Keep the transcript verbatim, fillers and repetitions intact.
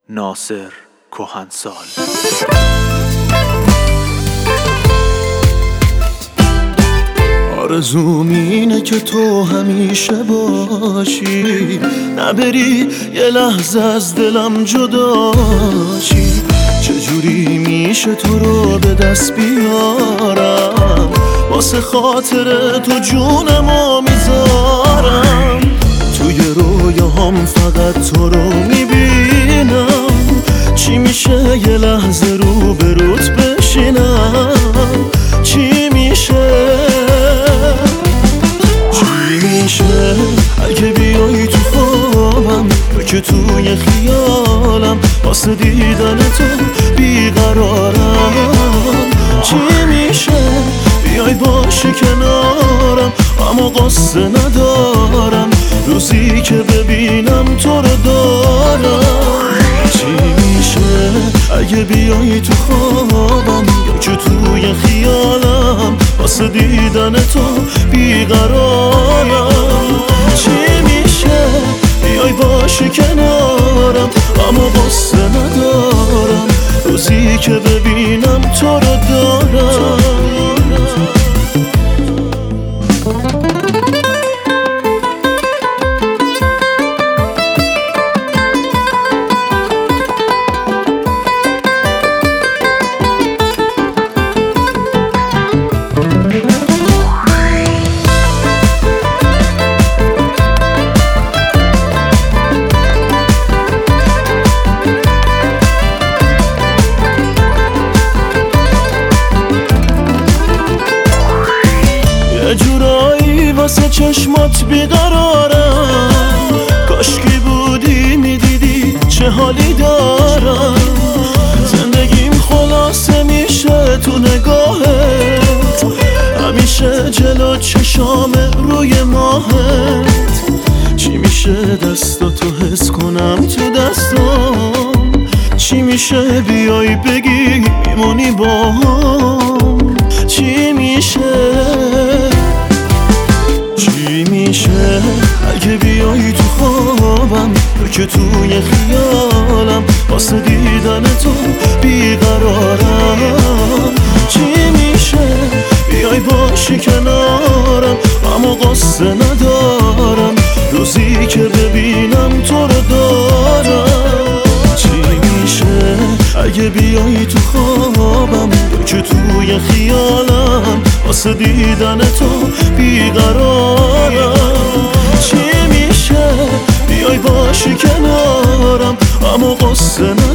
ناصر کهنسال. آرزوم اینه که تو همیشه باشی، نبری یه لحظه از دلم جدا شی. چجوری میشه تو رو به دست بیارم، واسه خاطر تو جونمو میذارم. توی رویاهام فقط تو رو میبینم، چی میشه یه لحظه رو به روت بشینم؟ چی میشه چی میشه اگه بیایی تو خوابم، که توی خیالم واسه دیدن تو بیقرارم؟ چی میشه بیای باشی کنارم، اما قصه ندارم روزی که ببینم تو رو دارم. چی میشه اگه بیایی تو خوابم، یا که توی خیالم واسه دیدن تو بیقرارم؟ چی میشه بیای باشی کنارم، اما قصه ندارم روزی که ببینم تو رو دارم. یه جورایی واسه چشمات بیقرارم، کاشکی بودی میدیدی چه حالی دارم. زندگیم خلاصه میشه تو نگاهت، همیشه جلو چشام روی ماهت. چی میشه دستاتو حس کنم تو دستام، چی میشه بیای بگی میمونی با هم؟ چی میشه چی میشه اگه بیایی تو خوابم، که توی خیالم واسه دیدن تو بیقرارم؟ چی میشه بیای باشی کنارم، اما قصه ندارم روزی که ببینم تو رو دارم. چی میشه اگه بیایی تو خوابم، که توی خیالم واسه دیدن تو بیقرارم؟ چی میشه بیای باشی کنارم، اما قصه ندارم